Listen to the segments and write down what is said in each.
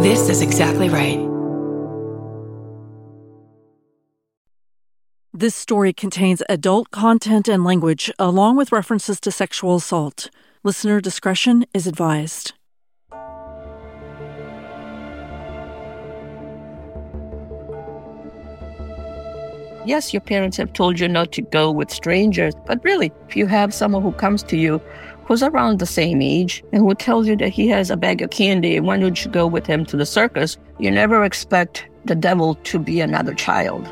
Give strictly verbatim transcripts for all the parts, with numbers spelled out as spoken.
This is Exactly Right. This story contains adult content and language, along with references to sexual assault. Listener discretion is advised. Yes, your parents have told you not to go with strangers, but really, if you have someone who comes to you who's around the same age and who tells you that he has a bag of candy and why don't you go with him to the circus, you never expect the devil to be another child.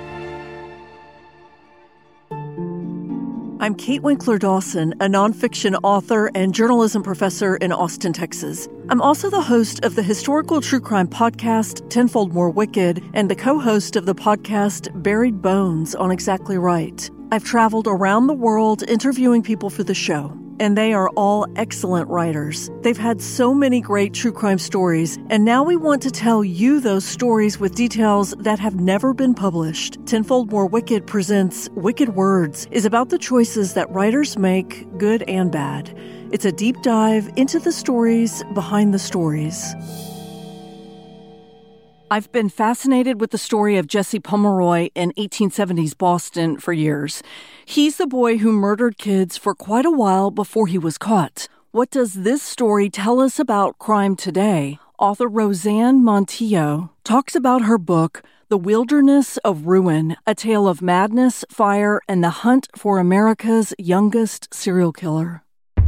I'm Kate Winkler Dawson, a nonfiction author and journalism professor in Austin, Texas. I'm also the host of the historical true crime podcast, Tenfold More Wicked, and the co-host of the podcast, Buried Bones on Exactly Right. I've traveled around the world interviewing people for the show, and they are all excellent writers. They've had so many great true crime stories, and now we want to tell you those stories with details that have never been published. Tenfold More Wicked presents Wicked Words, is about the choices that writers make, good and bad. It's a deep dive into the stories behind the stories. I've been fascinated with the story of Jesse Pomeroy in eighteen seventies Boston for years. He's the boy who murdered kids for quite a while before he was caught. What does this story tell us about crime today? Author Roseanne Montijo talks about her book, The Wilderness of Ruin, a tale of madness, fire, and the hunt for America's youngest serial killer.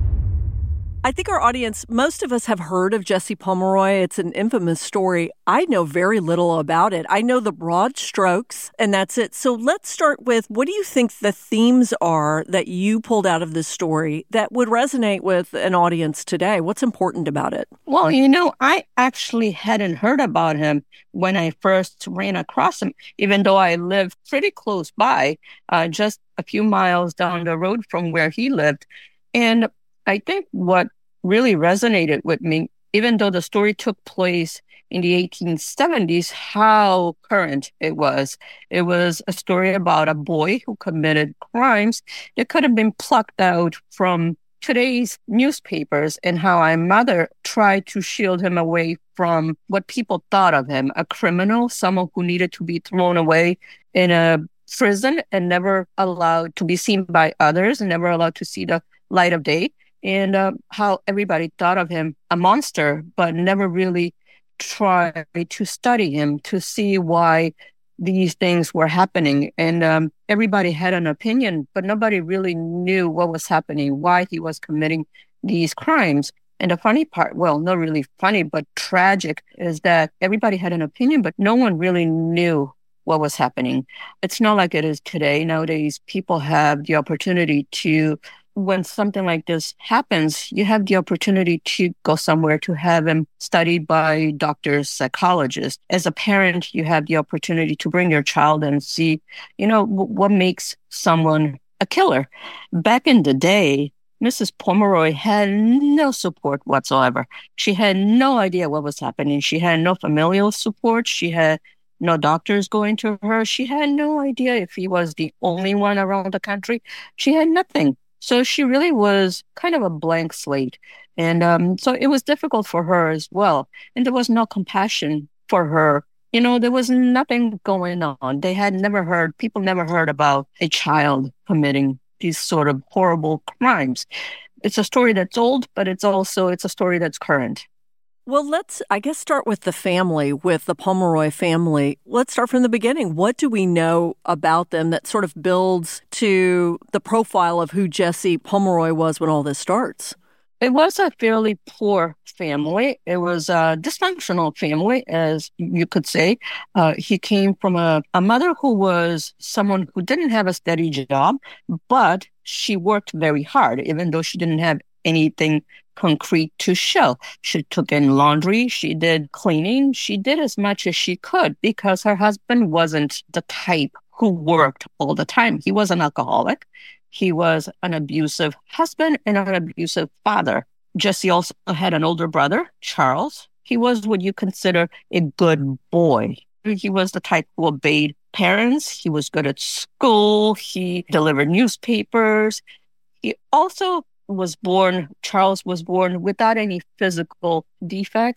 I think our audience, most of us have heard of Jesse Pomeroy. It's an infamous story. I know very little about it. I know the broad strokes, and that's it. So let's start with, what do you think the themes are that you pulled out of this story that would resonate with an audience today? What's important about it? Well, you know, I actually hadn't heard about him when I first ran across him, even though I lived pretty close by, uh, just a few miles down the road from where he lived. And I think what really resonated with me, even though the story took place in the eighteen seventies, how current it was. It was a story about a boy who committed crimes that could have been plucked out from today's newspapers, and how a mother tried to shield him away from what people thought of him, a criminal, someone who needed to be thrown away in a prison and never allowed to be seen by others and never allowed to see the light of day. And uh, how everybody thought of him a monster, but never really tried to study him to see why these things were happening. And um, everybody had an opinion, but nobody really knew what was happening, why he was committing these crimes. And the funny part, well, not really funny, but tragic, is that everybody had an opinion, but no one really knew what was happening. It's not like it is today. Nowadays, people have the opportunity to, when something like this happens, you have the opportunity to go somewhere to have him studied by doctors, psychologists. As a parent, you have the opportunity to bring your child and see, you know, w- what makes someone a killer. Back in the day, Missus Pomeroy had no support whatsoever. She had no idea what was happening. She had no familial support. She had no doctors going to her. She had no idea if he was the only one around the country. She had nothing. So she really was kind of a blank slate. And um, so it was difficult for her as well. And there was no compassion for her. You know, there was nothing going on. They had never heard, people never heard about a child committing these sort of horrible crimes. It's a story that's old, but it's also, it's a story that's current. Well, let's, I guess, start with the family, with the Pomeroy family. Let's start from the beginning. What do we know about them that sort of builds to the profile of who Jesse Pomeroy was when all this starts? It was a fairly poor family. It was a dysfunctional family, as you could say. Uh, he came from a, a mother who was someone who didn't have a steady job, but she worked very hard, even though she didn't have anything concrete to show. She took in laundry, she did cleaning, she did as much as she could because her husband wasn't the type who worked all the time. He was an alcoholic. He was an abusive husband and an abusive father. Jesse also had an older brother, Charles. He was what you consider a good boy. He was the type who obeyed parents. He was good at school. He delivered newspapers. He also was born, Charles was born without any physical defects,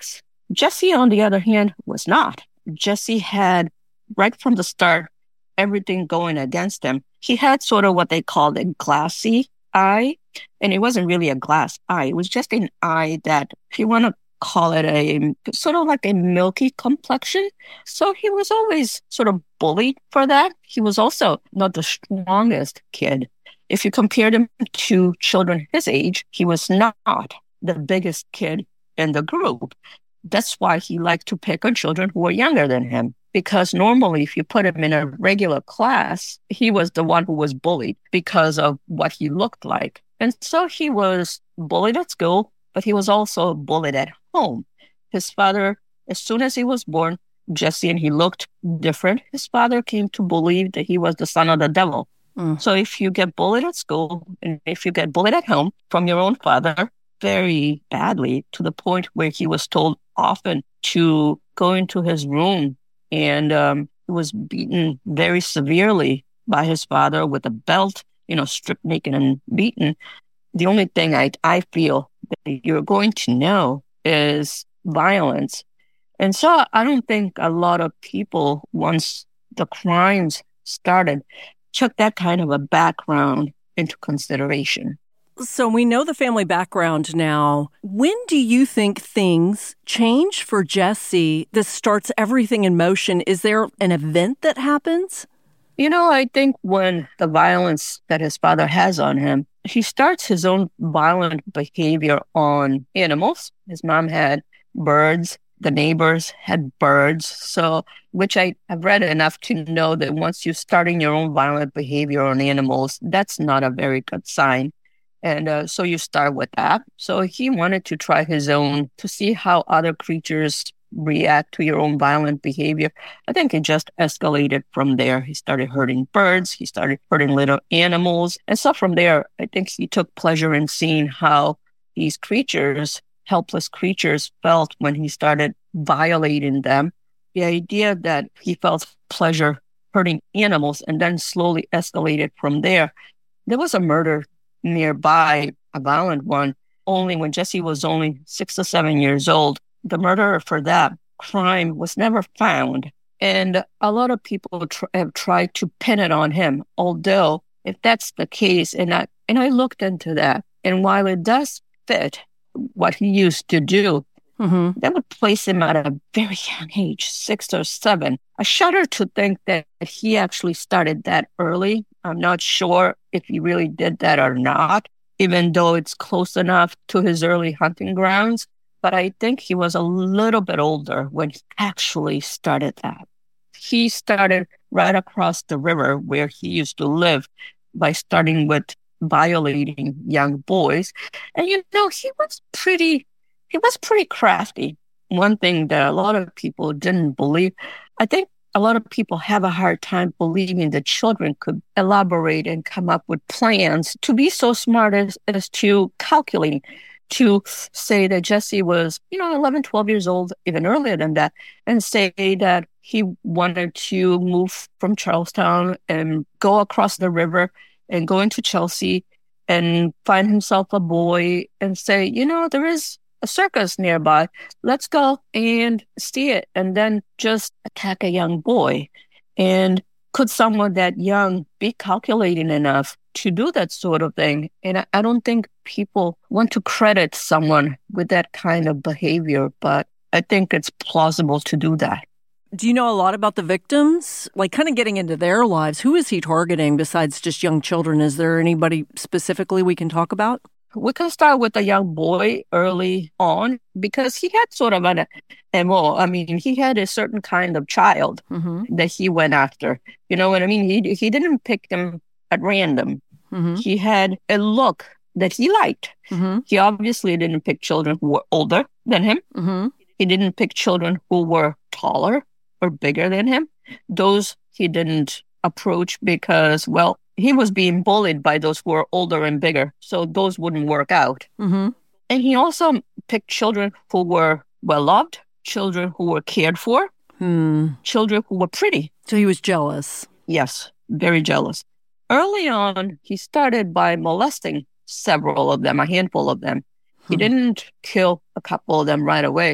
Jesse, on the other hand, was not. Jesse had, right from the start, everything going against him. He had sort of what they called a glassy eye, and it wasn't really a glass eye. It was just an eye that, if you want to call it a sort of like a milky complexion. So he was always sort of bullied for that. He was also not the strongest kid. If you compared him to children his age, he was not the biggest kid in the group. That's why he liked to pick on children who were younger than him. Because normally, if you put him in a regular class, he was the one who was bullied because of what he looked like. And so he was bullied at school, but he was also bullied at home. His father, as soon as he was born, Jesse, and he looked different, his father came to believe that he was the son of the devil. Mm. So if you get bullied at school, and if you get bullied at home from your own father, very badly, to the point where he was told often to go into his room, and um, he was beaten very severely by his father with a belt, you know, stripped naked and beaten. The only thing I, I feel that you're going to know is violence. And so I don't think a lot of people, once the crimes started, took that kind of a background into consideration. So we know the family background now. When do you think things change for Jesse? This starts everything in motion. Is there an event that happens? You know, I think when the violence that his father has on him, he starts his own violent behavior on animals. His mom had birds. The neighbors had birds. So, which I have read enough to know that once you're starting your own violent behavior on animals, that's not a very good sign. And uh, so you start with that. So he wanted to try his own to see how other creatures react to your own violent behavior. I think it just escalated from there. He started hurting birds. He started hurting little animals. And so from there, I think he took pleasure in seeing how these creatures, helpless creatures, felt when he started violating them. The idea that he felt pleasure hurting animals and then slowly escalated from there. There was a murder nearby, a violent one, only when Jesse was only six or seven years old. The murderer for that crime was never found. And a lot of people tr- have tried to pin it on him. Although, if that's the case, and I, and I looked into that, and while it does fit what he used to do, mm-hmm. that would place him at a very young age, six or seven. I shudder to think that he actually started that early. I'm not sure if he really did that or not, even though it's close enough to his early hunting grounds. But I think he was a little bit older when he actually started that. He started right across the river where he used to live by starting with violating young boys. And, you know, he was pretty, he was pretty crafty. One thing that a lot of people didn't believe, I think a lot of people have a hard time believing that children could elaborate and come up with plans to be so smart as, as to calculating, to say that Jesse was, you know, eleven, twelve years old, even earlier than that, and say that he wanted to move from Charlestown and go across the river and go into Chelsea and find himself a boy and say, you know, there is a circus nearby. Let's go and see it. And then just attack a young boy. And could someone that young be calculating enough to do that sort of thing? And I, I don't think people want to credit someone with that kind of behavior, but I think it's plausible to do that. Do you know a lot about the victims? Like, kind of getting into their lives, who is he targeting besides just young children? Is there anybody specifically we can talk about? We can start with a young boy early on because he had sort of an M O. I mean, he had a certain kind of child mm-hmm. that he went after. You know what I mean? He he didn't pick them at random. Mm-hmm. He had a look that he liked. Mm-hmm. He obviously didn't pick children who were older than him. Mm-hmm. He didn't pick children who were taller or bigger than him. Those he didn't approach because, well, he was being bullied by those who were older and bigger. So those wouldn't work out. Mm-hmm. And he also picked children who were well-loved, children who were cared for, hmm. children who were pretty. So he was jealous. Yes, very jealous. Early on, he started by molesting several of them, a handful of them. Hmm. He didn't kill a couple of them right away.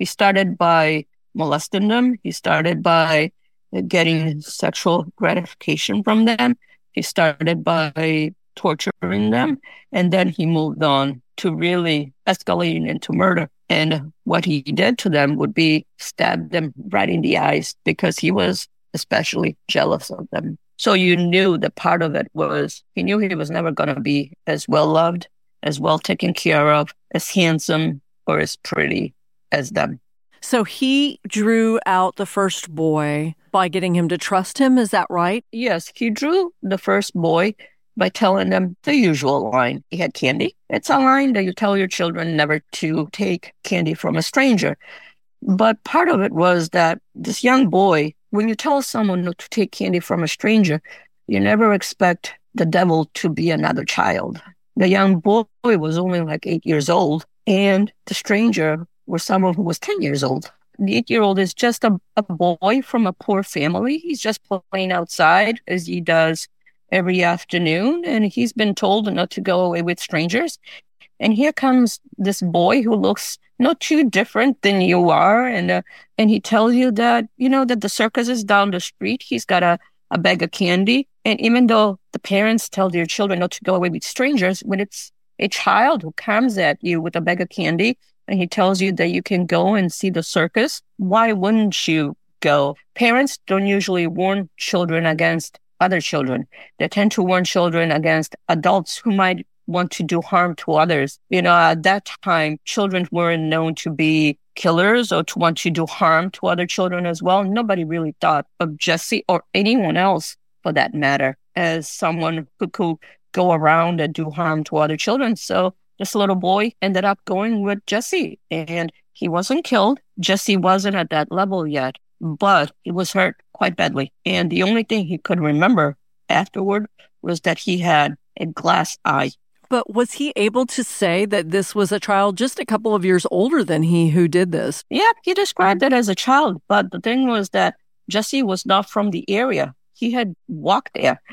He started by molesting them. He started by getting sexual gratification from them. He started by torturing them. And then he moved on to really escalating into murder. And what he did to them would be stab them right in the eyes because he was especially jealous of them. So you knew that part of it was he knew he was never going to be as well loved, as well taken care of, as handsome, or as pretty as them. So he drew out the first boy by getting him to trust him. Is that right? Yes, he drew the first boy by telling them the usual line. He had candy. It's a line that you tell your children never to take candy from a stranger. But part of it was that this young boy, when you tell someone not to take candy from a stranger, you never expect the devil to be another child. The young boy was only like eight years old, and the stranger was someone who was ten years old. The eight-year-old is just a, a boy from a poor family. He's just playing outside as he does every afternoon, and he's been told not to go away with strangers. And here comes this boy who looks not too different than you are, and uh, and he tells you that, you know, that the circus is down the street. He's got a, a bag of candy. And even though the parents tell their children not to go away with strangers, when it's a child who comes at you with a bag of candy and he tells you that you can go and see the circus, why wouldn't you go? Parents don't usually warn children against other children. They tend to warn children against adults who might want to do harm to others. You know, at that time, children weren't known to be killers or to want to do harm to other children as well. Nobody really thought of Jesse or anyone else, for that matter, as someone who could go around and do harm to other children. So this little boy ended up going with Jesse, and he wasn't killed. Jesse wasn't at that level yet, but he was hurt quite badly. And the only thing he could remember afterward was that he had a glass eye. But was he able to say that this was a child just a couple of years older than he who did this? Yeah, he described it as a child. But the thing was that Jesse was not from the area. He had walked there.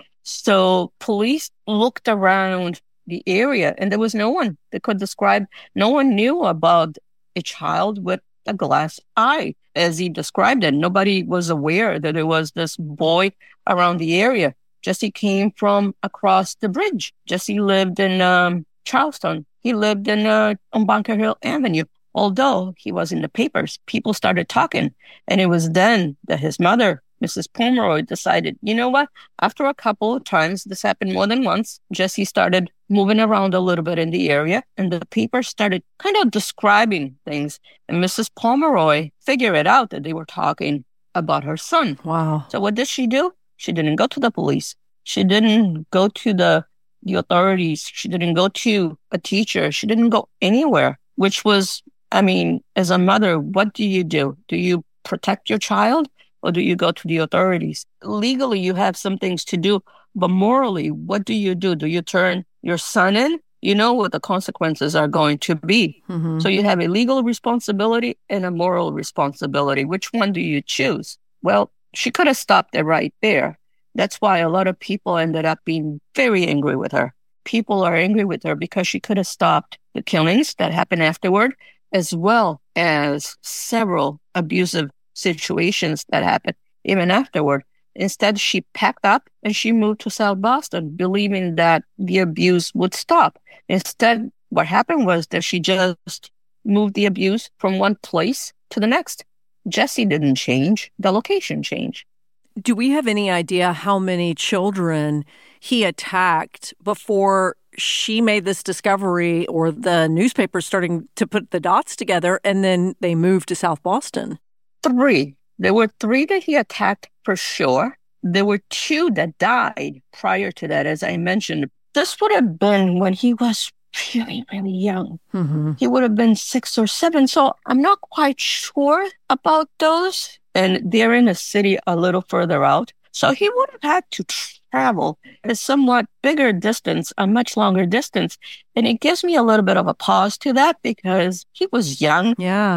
So police looked around the area and there was no one that could describe. No one knew about a child with a glass eye, as he described it. Nobody was aware that there was this boy around the area. Jesse came from across the bridge. Jesse lived in um, Charleston. He lived in uh, on Bunker Hill Avenue. Although he was in the papers, people started talking. And it was then that his mother, Missus Pomeroy, decided, you know what? After a couple of times, this happened more than once, Jesse started moving around a little bit in the area. And the paper started kind of describing things. And Missus Pomeroy figured it out that they were talking about her son. Wow. So what did she do? She didn't go to the police. She didn't go to the, the authorities. She didn't go to a teacher. She didn't go anywhere, which was, I mean, as a mother, what do you do? Do you protect your child or do you go to the authorities? Legally, you have some things to do, but morally, what do you do? Do you turn your son in? You know what the consequences are going to be. Mm-hmm. So you have a legal responsibility and a moral responsibility. Which one do you choose? Well, she could have stopped it right there. That's why a lot of people ended up being very angry with her. People are angry with her because she could have stopped the killings that happened afterward, as well as several abusive situations that happened even afterward. Instead, she packed up and she moved to South Boston, believing that the abuse would stop. Instead, what happened was that she just moved the abuse from one place to the next. Jesse didn't change. The location changed. Do we have any idea how many children he attacked before she made this discovery or the newspaper starting to put the dots together and then they moved to South Boston? Three. There were three that he attacked for sure. There were two that died prior to that, as I mentioned. This would have been when he was really, really young. Mm-hmm. He would have been six or seven. So I'm not quite sure about those. And they're in a city a little further out. So he would have had to travel a somewhat bigger distance, a much longer distance. And it gives me a little bit of a pause to that because he was young. Yeah.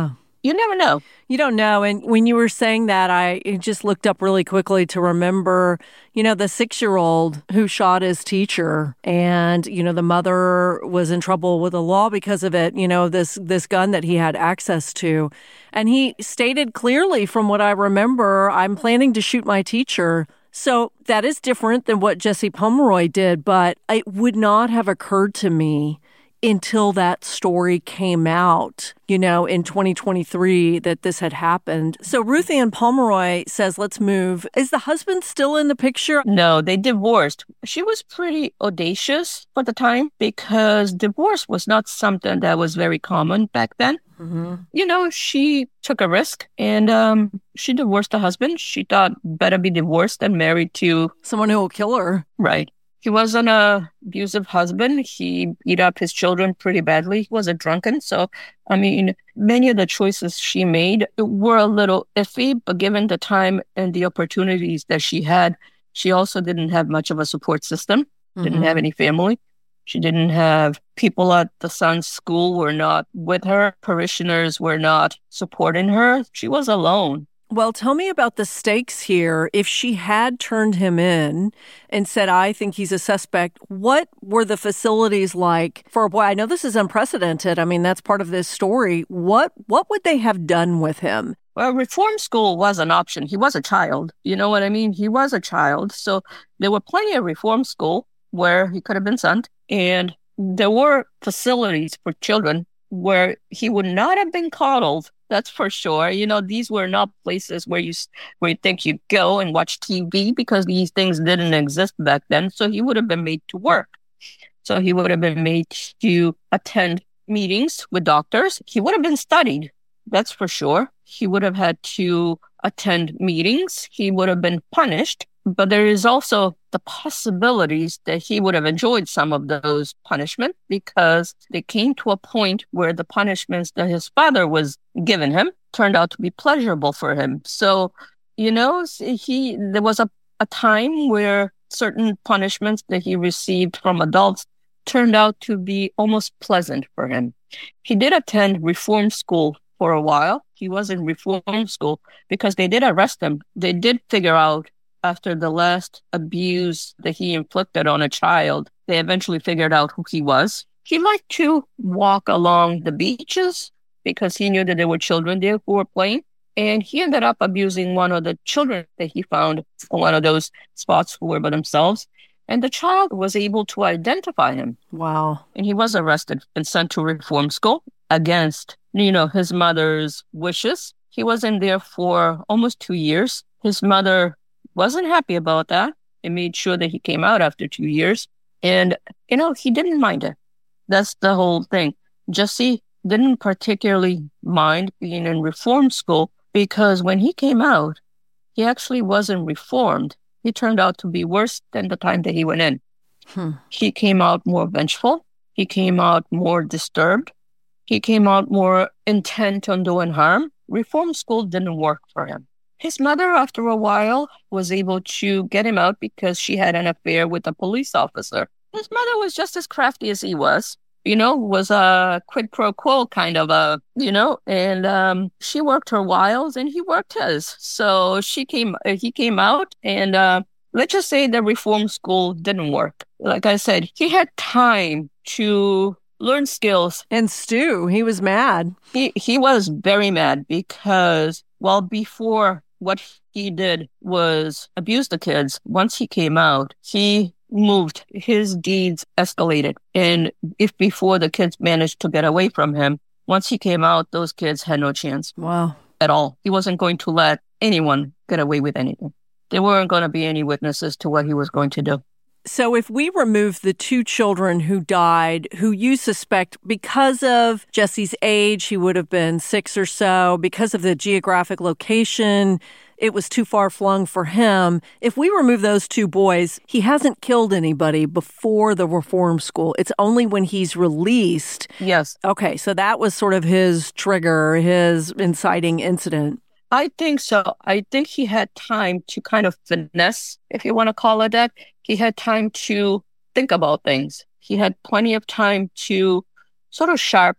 You never know. You don't know. And when you were saying that, I just looked up really quickly to remember, you know, the six-year-old who shot his teacher, and, you know, the mother was in trouble with the law because of it, you know, this this gun that he had access to. And he stated clearly, from what I remember, I'm planning to shoot my teacher. So that is different than what Jesse Pomeroy did, but it would not have occurred to me until that story came out, you know, in twenty twenty-three, that this had happened. So Ruth Ann Pomeroy says, let's move. Is the husband still in the picture? No, they divorced. She was pretty audacious for the time because divorce was not something that was very common back then. Mm-hmm. You know, she took a risk and um, she divorced the husband. She thought better be divorced than married to someone who will kill her. Right. He was an uh, abusive husband. He beat up his children pretty badly. He was a drunken. So, I mean, many of the choices she made were a little iffy, but given the time and the opportunities that she had, she also didn't have much of a support system, mm-hmm. didn't have any family. She didn't have people at the son's school were not with her. Parishioners were not supporting her. She was alone. Well, tell me about the stakes here. If she had turned him in and said, I think he's a suspect, what were the facilities like for a boy? I know this is unprecedented. I mean, that's part of this story. What what would they have done with him? Well, reform school was an option. He was a child. You know what I mean? He was a child. So there were plenty of reform school where he could have been sent. And there were facilities for children where he would not have been coddled. That's for sure. You know, these were not places where you where you think you'd go and watch T V because these things didn't exist back then. So he would have been made to work. So he would have been made to attend meetings with doctors. He would have been studied. That's for sure. He would have had to attend meetings. He would have been punished. But there is also the possibilities that he would have enjoyed some of those punishments because they came to a point where the punishments that his father was giving him turned out to be pleasurable for him. So, you know, he there was a, a time where certain punishments that he received from adults turned out to be almost pleasant for him. He did attend reform school for a while. He was in reform school because they did arrest him. They did figure out after the last abuse that he inflicted on a child, they eventually figured out who he was. He liked to walk along the beaches because he knew that there were children there who were playing. And he ended up abusing one of the children that he found on one of those spots who were by themselves. And the child was able to identify him. Wow. And he was arrested and sent to reform school against, you know, his mother's wishes. He was in there for almost two years. His mother wasn't happy about that. They made sure that he came out after two years. And, you know, he didn't mind it. That's the whole thing. Jesse didn't particularly mind being in reform school because when he came out, he actually wasn't reformed. He turned out to be worse than the time that he went in. Hmm. He came out more vengeful. He came out more disturbed. He came out more intent on doing harm. Reform school didn't work for him. His mother, after a while, was able to get him out because she had an affair with a police officer. His mother was just as crafty as he was, you know, was a quid pro quo kind of a, you know, and um, she worked her wiles and he worked his. So she came, uh, he came out and uh, let's just say the reform school didn't work. Like I said, he had time to learn skills. And Stu, he was mad. He, he was very mad because, well, before what he did was abuse the kids. Once he came out, he moved. His deeds escalated. And if before the kids managed to get away from him, once he came out, those kids had no chance. Wow. At all. He wasn't going to let anyone get away with anything. There weren't going to be any witnesses to what he was going to do. So if we remove the two children who died, who you suspect because of Jesse's age, he would have been six or so, because of the geographic location, it was too far flung for him. If we remove those two boys, he hasn't killed anybody before the reform school. It's only when he's released. Yes. Okay, so that was sort of his trigger, his inciting incident. I think so. I think he had time to kind of finesse, if you want to call it that. He had time to think about things. He had plenty of time to sort of sharpen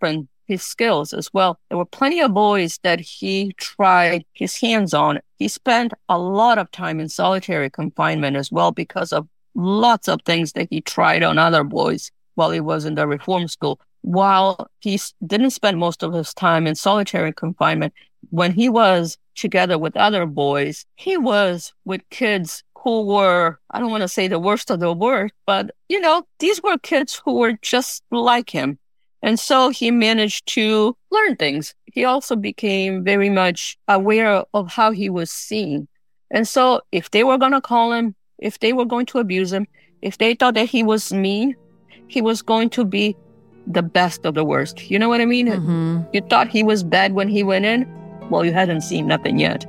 his skills as well. There were plenty of boys that he tried his hands on. He spent a lot of time in solitary confinement as well because of lots of things that he tried on other boys while he was in the reform school. While he didn't spend most of his time in solitary confinement, when he was together with other boys, he was with kids who were, I don't want to say the worst of the worst, but, you know, these were kids who were just like him. And so he managed to learn things. He also became very much aware of how he was seen. And so if they were going to call him, if they were going to abuse him, if they thought that he was mean, he was going to be the best of the worst. You know what I mean? Mm-hmm. You thought he was bad when he went in? Well, you hadn't seen nothing yet.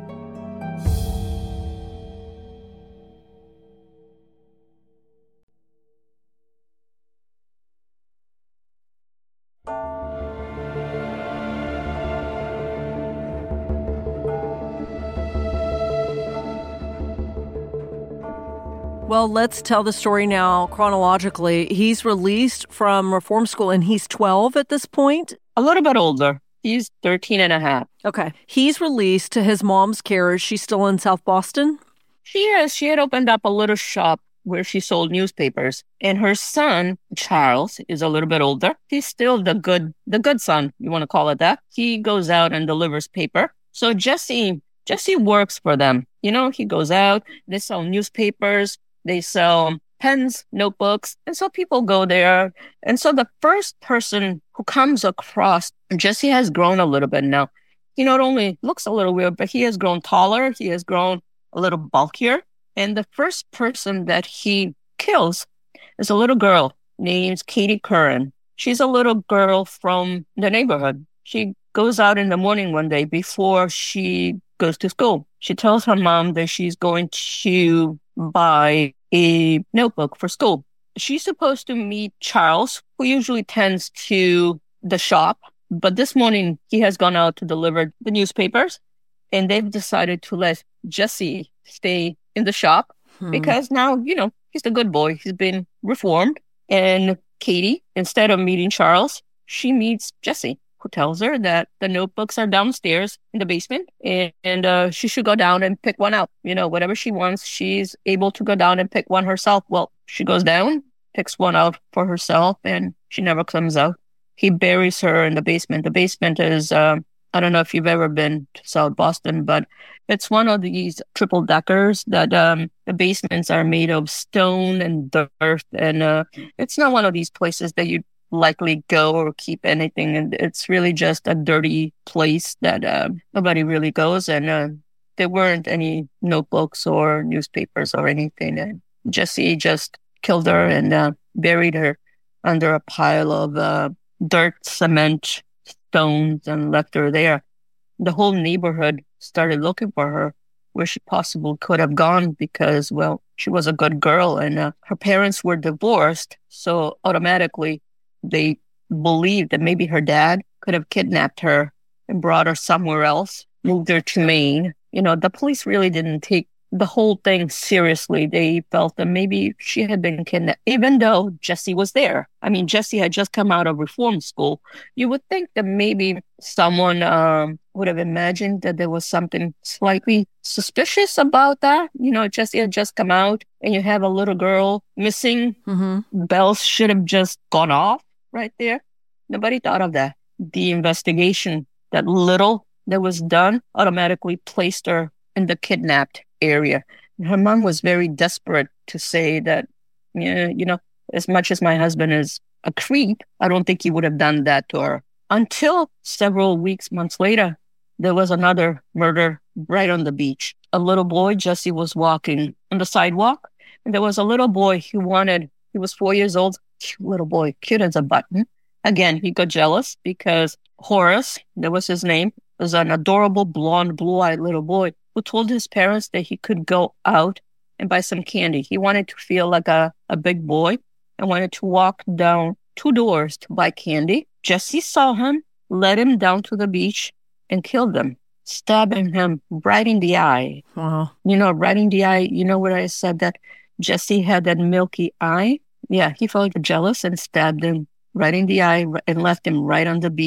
Well, let's tell the story now chronologically. He's released from reform school and he's twelve at this point? A little bit older. He's thirteen and a half. Okay. He's released to his mom's care. Is she still in South Boston? She is. She had opened up a little shop where she sold newspapers. And her son, Charles, is a little bit older. He's still the good, the good son, you want to call it that. He goes out and delivers paper. So Jesse, Jesse works for them. You know, he goes out, they sell newspapers, they sell pens, notebooks. And so people go there. And so the first person who comes across, Jesse has grown a little bit now. He not only looks a little weird, but he has grown taller. He has grown a little bulkier. And the first person that he kills is a little girl named Katie Curran. She's a little girl from the neighborhood. She goes out in the morning one day before she goes to school. She tells her mom that she's going to buy a notebook for school. She's supposed to meet Charles, who usually tends to the shop. But this morning, he has gone out to deliver the newspapers. And they've decided to let Jesse stay in the shop hmm. because now, you know, he's the good boy. He's been reformed. And Katie, instead of meeting Charles, she meets Jesse, who tells her that the notebooks are downstairs in the basement and, and uh, she should go down and pick one out. You know, whatever she wants, she's able to go down and pick one herself. Well, she goes down, picks one out for herself, and she never comes out. He buries her in the basement. The basement is, uh, I don't know if you've ever been to South Boston, but it's one of these triple deckers that um, the basements are made of stone and dirt. And uh, it's not one of these places that you likely go or keep anything. And it's really just a dirty place that uh, nobody really goes. And uh, there weren't any notebooks or newspapers or anything. And Jesse just killed her and uh, buried her under a pile of uh, dirt, cement, stones, and left her there. The whole neighborhood started looking for her where she possibly could have gone because, well, she was a good girl and uh, her parents were divorced. So automatically they believed that maybe her dad could have kidnapped her and brought her somewhere else, moved her to Maine. You know, the police really didn't take the whole thing seriously. They felt that maybe she had been kidnapped, even though Jesse was there. I mean, Jesse had just come out of reform school. You would think that maybe someone um, would have imagined that there was something slightly suspicious about that. You know, Jesse had just come out and you have a little girl missing. Mm-hmm. Bells should have just gone off right there. Nobody thought of that. The investigation, that little that was done, automatically placed her in the kidnapped area. Her mom was very desperate to say that, yeah, you know, as much as my husband is a creep, I don't think he would have done that to her. Until several weeks, months later, there was another murder right on the beach. A little boy, Jesse, was walking on the sidewalk, and there was a little boy who wanted, he was four years old, cute little boy, cute as a button. Again, he got jealous because Horace, that was his name, was an adorable blonde, blue-eyed little boy who told his parents that he could go out and buy some candy. He wanted to feel like a, a big boy and wanted to walk down two doors to buy candy. Jesse saw him, led him down to the beach, and killed him, stabbing him right in the eye. Wow. You know, right in the eye, you know where I said that Jesse had that milky eye? Yeah, he felt jealous and stabbed him right in the eye and left him right on the beach.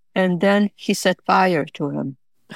and then he set fire to him.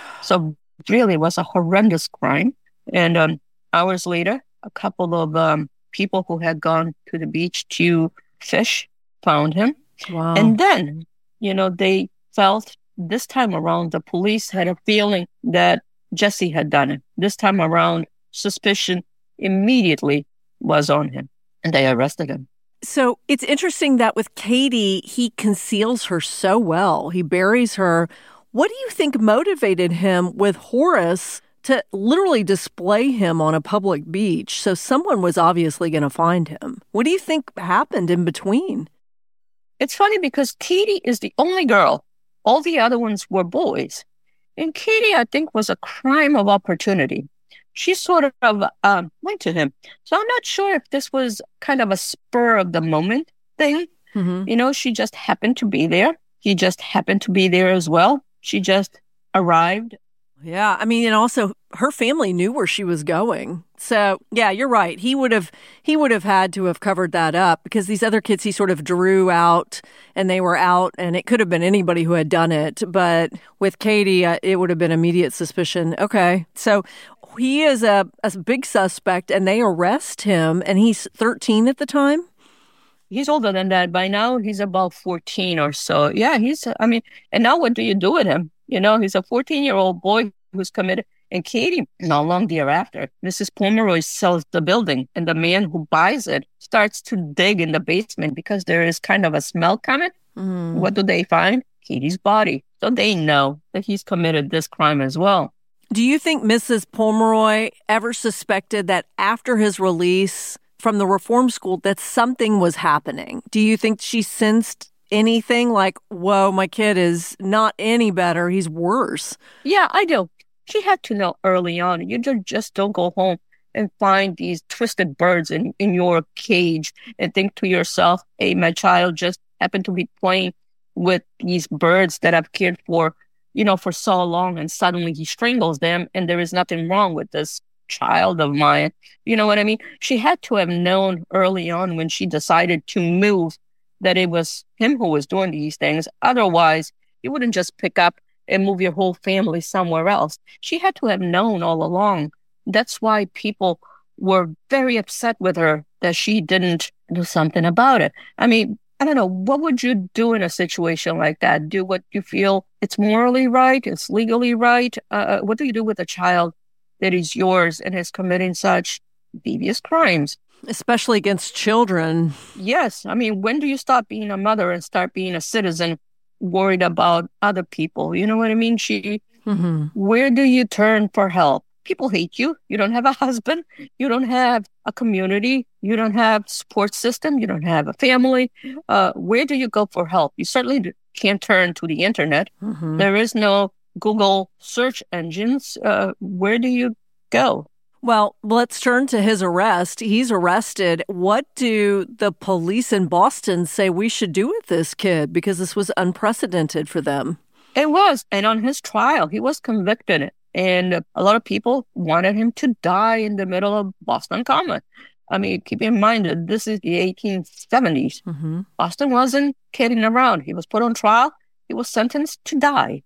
So really, it was a horrendous crime. And um, hours later, a couple of um, people who had gone to the beach to fish found him. Wow. And then, you know, they felt this time around, the police had a feeling that Jesse had done it. This time around, suspicion immediately was on him, and they arrested him. So it's interesting that with Katie, he conceals her so well. He buries her. What do you think motivated him with Horace to literally display him on a public beach? So someone was obviously going to find him. What do you think happened in between? It's funny because Katie is the only girl. All the other ones were boys. And Katie, I think, was a crime of opportunity. She sort of um, went to him. So I'm not sure if this was kind of a spur of the moment thing. Mm-hmm. You know, she just happened to be there. He just happened to be there as well. She just arrived. Yeah, I mean, and also her family knew where she was going. So, yeah, you're right. He would have he would have had to have covered that up because these other kids he sort of drew out and they were out, and it could have been anybody who had done it. But with Katie, uh, it would have been immediate suspicion. Okay, so he is a, a big suspect, and they arrest him, and he's thirteen at the time? He's older than that. By now, he's about fourteen or so. Yeah, he's, I mean, and now what do you do with him? You know, he's a fourteen-year-old boy who's committed. And Katie, not long thereafter, Missus Pomeroy sells the building, and the man who buys it starts to dig in the basement because there is kind of a smell coming. Mm. What do they find? Katie's body. So they know that he's committed this crime as well. Do you think Missus Pomeroy ever suspected that after his release from the reform school that something was happening? Do you think she sensed anything like, whoa, my kid is not any better, he's worse? Yeah, I do. She had to know early on. You just don't go home and find these twisted birds in, in your cage and think to yourself, hey, my child just happened to be playing with these birds that I've cared for, you know, for so long, and suddenly he strangles them and there is nothing wrong with this child of mine. You know what I mean? She had to have known early on when she decided to move that it was him who was doing these things. Otherwise, you wouldn't just pick up and move your whole family somewhere else. She had to have known all along. That's why people were very upset with her that she didn't do something about it. I mean, I don't know, what would you do in a situation like that? Do what you feel it's morally right, it's legally right? Uh, what do you do with a child that is yours and is committing such devious crimes? Especially against children. Yes. I mean, when do you stop being a mother and start being a citizen worried about other people? You know what I mean? She, mm-hmm. Where do you turn for help? People hate you. You don't have a husband. You don't have a community. You don't have support system. You don't have a family. Uh, where do you go for help? You certainly can't turn to the internet. Mm-hmm. There is no Google search engines. Uh, where do you go? Well, let's turn to his arrest. He's arrested. What do the police in Boston say we should do with this kid? Because this was unprecedented for them. It was. And on his trial, he was convicted. And a lot of people wanted him to die in the middle of Boston Common. I mean, keep in mind that this is the eighteen seventies. Mm-hmm. Boston wasn't kidding around. He was put on trial. He was sentenced to die.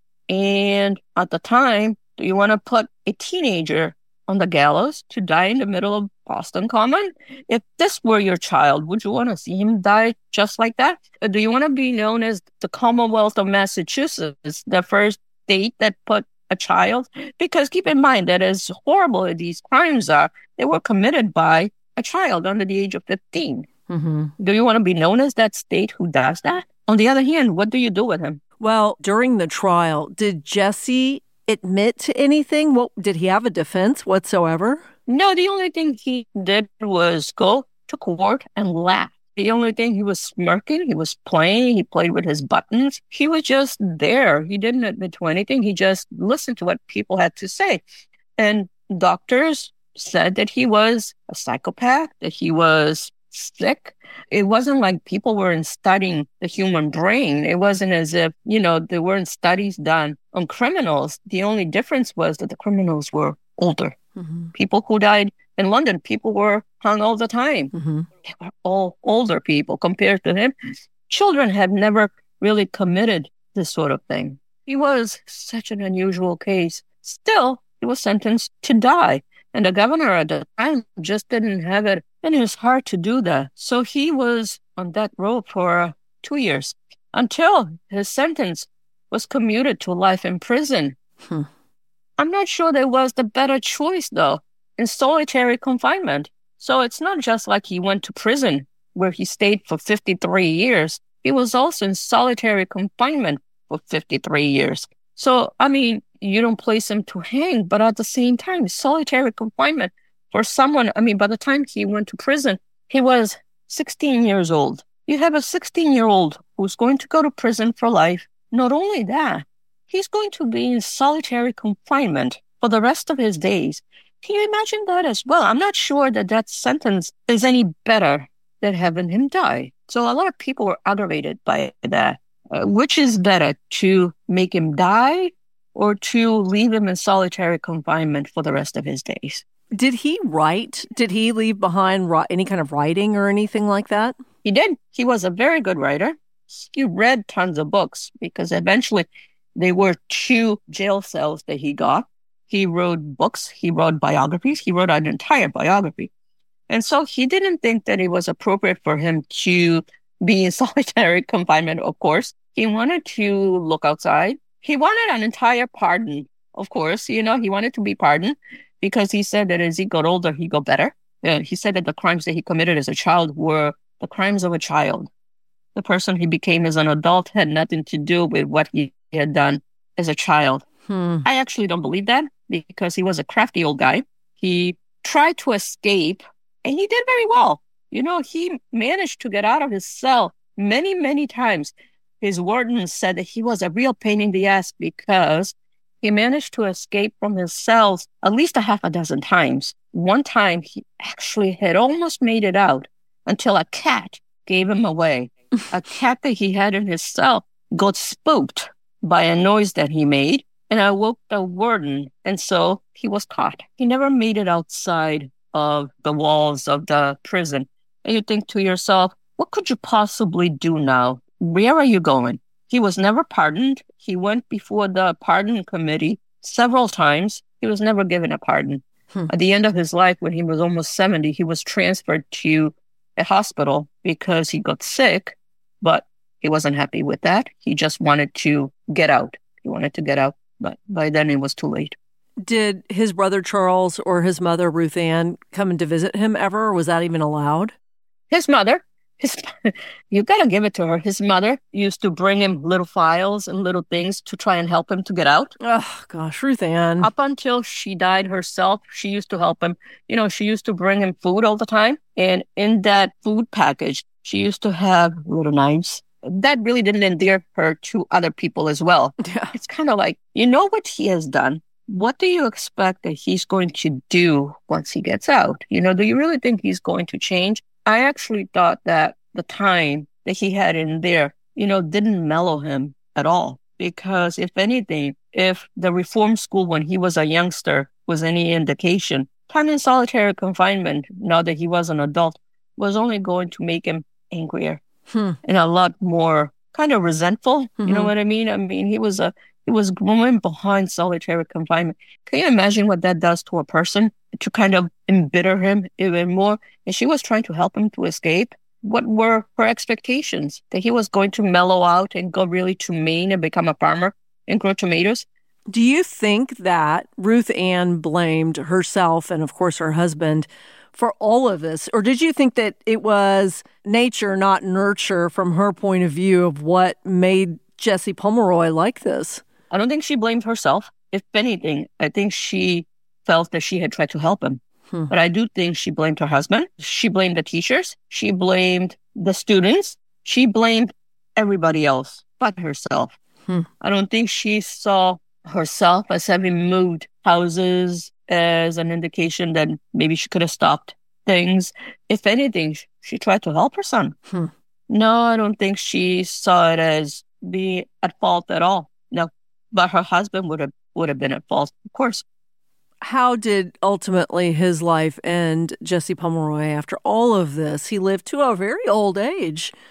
And at the time, do you want to put a teenager on the gallows to die in the middle of Boston Common? If this were your child, would you want to see him die just like that? Or do you want to be known as the Commonwealth of Massachusetts, the first state that put a child? Because keep in mind that as horrible as these crimes are, they were committed by a child under the age of fifteen. Mm-hmm. Do you want to be known as that state who does that? On the other hand, what do you do with him? Well, during the trial, did Jesse admit to anything? What, did he have a defense whatsoever? No, the only thing he did was go to court and laugh. The only thing, he was smirking, he was playing, he played with his buttons. He was just there. He didn't admit to anything. He just listened to what people had to say. And doctors said that he was a psychopath, that he was sick. It wasn't like people weren't studying the human brain. It wasn't as if, you know, there weren't studies done on criminals. The only difference was that the criminals were older. Mm-hmm. People who died in London, people were hung all the time. Mm-hmm. They were all older people compared to him. Children have never really committed this sort of thing. He was such an unusual case. Still, he was sentenced to die. And the governor at the time just didn't have it in his heart to do that. So he was on death row for two years until his sentence was commuted to life in prison. Hmm. I'm not sure there was the better choice, though, in solitary confinement. So it's not just like he went to prison where he stayed for fifty-three years. He was also in solitary confinement for fifty-three years. So, I mean, you don't place him to hang, but at the same time, solitary confinement for someone, I mean, by the time he went to prison, he was sixteen years old. You have a sixteen-year-old who's going to go to prison for life. Not only that, he's going to be in solitary confinement for the rest of his days. Can you imagine that as well? I'm not sure that that sentence is any better than having him die. So a lot of people were aggravated by that. Uh, which is better, to make him die or to leave him in solitary confinement for the rest of his days? Did he write? Did he leave behind ri- any kind of writing or anything like that? He did. He was a very good writer. He read tons of books because eventually there were two jail cells that he got. He wrote books. He wrote biographies. He wrote an entire biography. And so he didn't think that it was appropriate for him to be in solitary confinement, of course. He wanted to look outside. He wanted an entire pardon, of course. You know, he wanted to be pardoned because he said that as he got older, he got better. Uh, he said that the crimes that he committed as a child were the crimes of a child. The person he became as an adult had nothing to do with what he had done as a child. Hmm. I actually don't believe that because he was a crafty old guy. He tried to escape and he did very well. You know, he managed to get out of his cell many, many times. His warden said that he was a real pain in the ass because he managed to escape from his cells at least a half a dozen times. One time, he actually had almost made it out until a cat gave him away. A cat that he had in his cell got spooked by a noise that he made and awoke the warden, and so he was caught. He never made it outside of the walls of the prison. And you think to yourself, what could you possibly do now? Where are you going? He was never pardoned. He went before the pardon committee several times. He was never given a pardon. Hmm. At the end of his life, when he was almost seventy, he was transferred to a hospital because he got sick, but he wasn't happy with that. He just wanted to get out. He wanted to get out, but by then it was too late. Did his brother Charles or his mother Ruth Ann come in to visit him ever, or was that even allowed? His mother, his you got to give it to her. His mother used to bring him little files and little things to try and help him to get out. Oh, gosh, Ruth Ann. Up until she died herself, she used to help him. You know, she used to bring him food all the time. And in that food package, she used to have little knives. That really didn't endear her to other people as well. Yeah. It's kind of like, you know what he has done? What do you expect that he's going to do once he gets out? You know, do you really think he's going to change? I actually thought that the time that he had in there, you know, didn't mellow him at all. Because if anything, if the reform school when he was a youngster was any indication, time in solitary confinement, now that he was an adult, was only going to make him angrier hmm. and a lot more kind of resentful. Mm-hmm. You know what I mean? I mean, he was a he was growing behind solitary confinement. Can you imagine what that does to a person to kind of embitter him even more? And she was trying to help him to escape. What were her expectations? That he was going to mellow out and go really to Maine and become a farmer and grow tomatoes? Do you think that Ruth Ann blamed herself and, of course, her husband for all of this? Or did you think that it was nature, not nurture, from her point of view of what made Jesse Pomeroy like this? I don't think she blamed herself. If anything, I think she felt that she had tried to help him. Hmm. But I do think she blamed her husband. She blamed the teachers. She blamed the students. She blamed everybody else but herself. Hmm. I don't think she saw herself as having moved houses as an indication that maybe she could have stopped things. If anything, she tried to help her son. Hmm. No, I don't think she saw it as being at fault at all. No, but her husband would have would have been at fault, of course. How did ultimately his life end, Jesse Pomeroy, after all of this? He lived to a very old age.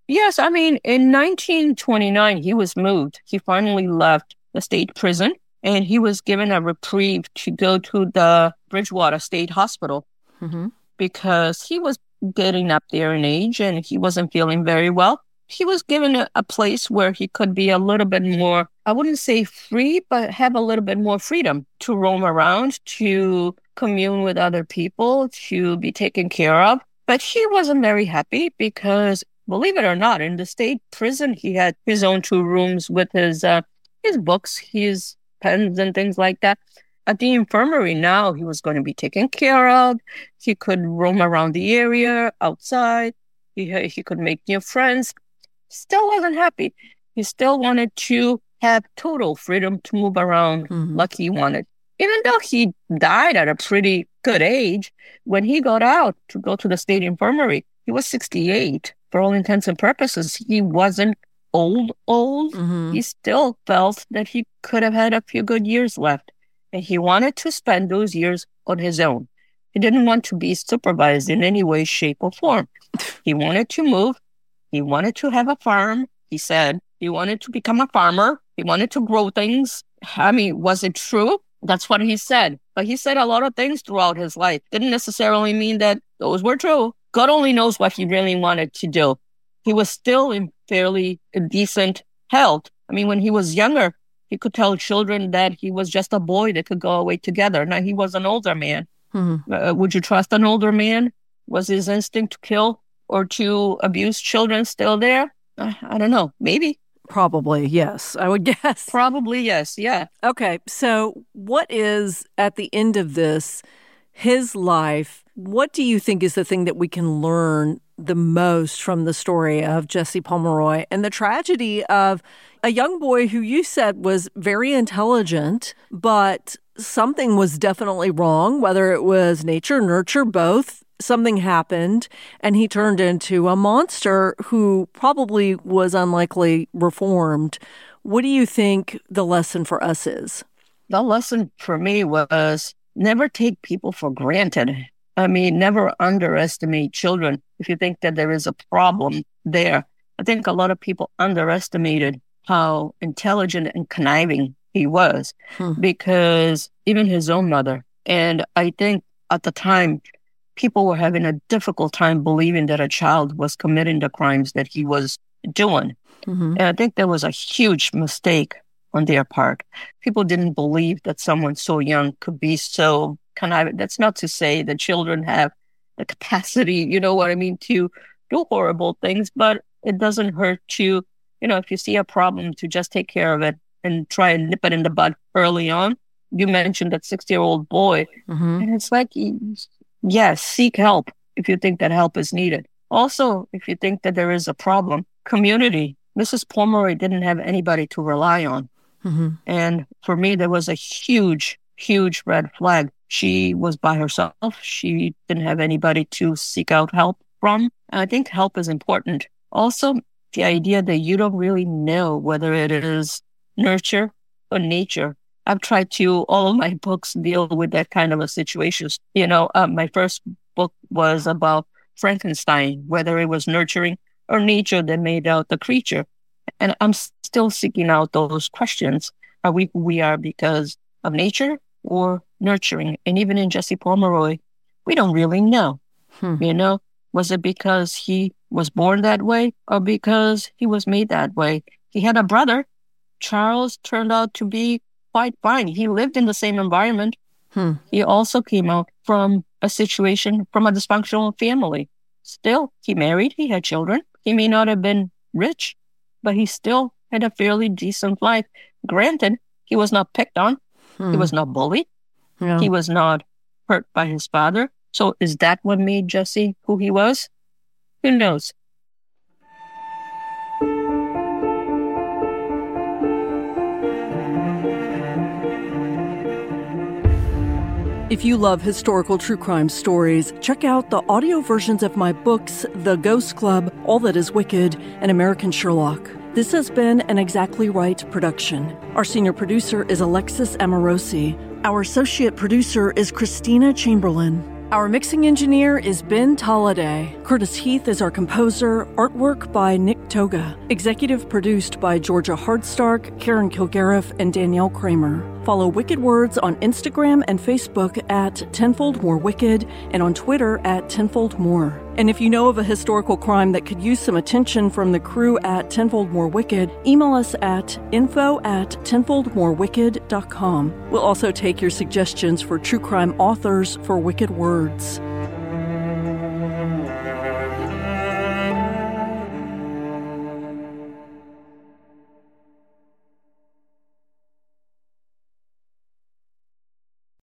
Yes, I mean, in nineteen twenty-nine, he was moved. He finally left the state prison, and he was given a reprieve to go to the Bridgewater State Hospital Mm-hmm. because he was getting up there in age and he wasn't feeling very well. He was given a, a place where he could be a little bit more, I wouldn't say free, but have a little bit more freedom to roam around, to commune with other people, to be taken care of. But he wasn't very happy because, believe it or not, in the state prison, he had his own two rooms with his uh, his books, his pens, and things like that. At the infirmary now, he was going to be taken care of. He could roam around the area, outside. He, he could make new friends. Still wasn't happy. He still wanted to have total freedom to move around Mm-hmm. like he wanted. Even though he died at a pretty good age, when he got out to go to the state infirmary, he was sixty-eight. For all intents and purposes, he wasn't old, old. Mm-hmm. He still felt that he could have had a few good years left. And he wanted to spend those years on his own. He didn't want to be supervised in any way, shape, or form. He wanted to move. He wanted to have a farm, he said. He wanted to become a farmer. He wanted to grow things. I mean, was it true? That's what he said. But he said a lot of things throughout his life. Didn't necessarily mean that those were true. God only knows what he really wanted to do. He was still in fairly decent health. I mean, when he was younger, he could tell children that he was just a boy that could go away together. Now, he was an older man. Mm-hmm. Uh, would you trust an older man? Was his instinct to kill or to abuse children still there? Uh, I don't know. Maybe. Probably, yes, I would guess. Probably, yes. Yeah. Okay, so what is, at the end of this, his life? What do you think is the thing that we can learn the most from the story of Jesse Pomeroy and the tragedy of a young boy who you said was very intelligent, but something was definitely wrong, whether it was nature, nurture, both. Something happened, and he turned into a monster who probably was unlikely reformed. What do you think the lesson for us is? The lesson for me was never take people for granted. I mean, never underestimate children if you think that there is a problem there. I think a lot of people underestimated how intelligent and conniving he was hmm. because even his own mother. And I think at the time, people were having a difficult time believing that a child was committing the crimes that he was doing. Mm-hmm. And I think there was a huge mistake on their part. People didn't believe that someone so young could be so conniving. That's not to say that children have the capacity, you know what I mean, to do horrible things, but it doesn't hurt to, you know, if you see a problem, to just take care of it and try and nip it in the bud early on. You mentioned that sixty-year-old boy, mm-hmm. and it's like, yes, seek help if you think that help is needed. Also, if you think that there is a problem, community. Missus Pomeroy didn't have anybody to rely on. Mm-hmm. And for me, there was a huge, huge red flag. She was by herself. She didn't have anybody to seek out help from. And I think help is important. Also, the idea that you don't really know whether it is nurture or nature. I've tried to, all of my books deal with that kind of a situation. You know, uh, my first book was about Frankenstein, whether it was nurturing or nature that made out the creature. And I'm still seeking out those questions. Are we who we are because of nature or nurturing? And even in Jesse Pomeroy, we don't really know. Hmm. You know, was it because he was born that way or because he was made that way? He had a brother. Charles turned out to be quite fine. He lived in the same environment. Hmm. He also came out from a situation, from a dysfunctional family. Still, he married, he had children. He may not have been rich, but he still had a fairly decent life. Granted, he was not picked on. Hmm. He was not bullied. Yeah. He was not hurt by his father. So is that what made Jesse who he was? Who knows? If you love historical true crime stories, check out the audio versions of my books, The Ghost Club, All That Is Wicked, and American Sherlock. This has been an Exactly Right production. Our senior producer is Alexis Amorosi. Our associate producer is Christina Chamberlain. Our mixing engineer is Ben Tolliday. Curtis Heath is our composer. Artwork by Nick Toga. Executive produced by Georgia Hardstark, Karen Kilgariff, and Danielle Kramer. Follow Wicked Words on Instagram and Facebook at Tenfold More Wicked and on Twitter at Tenfold More. And if you know of a historical crime that could use some attention from the crew at Tenfold More Wicked, email us at info at tenfoldmorewicked dot com. We'll also take your suggestions for true crime authors for Wicked Words.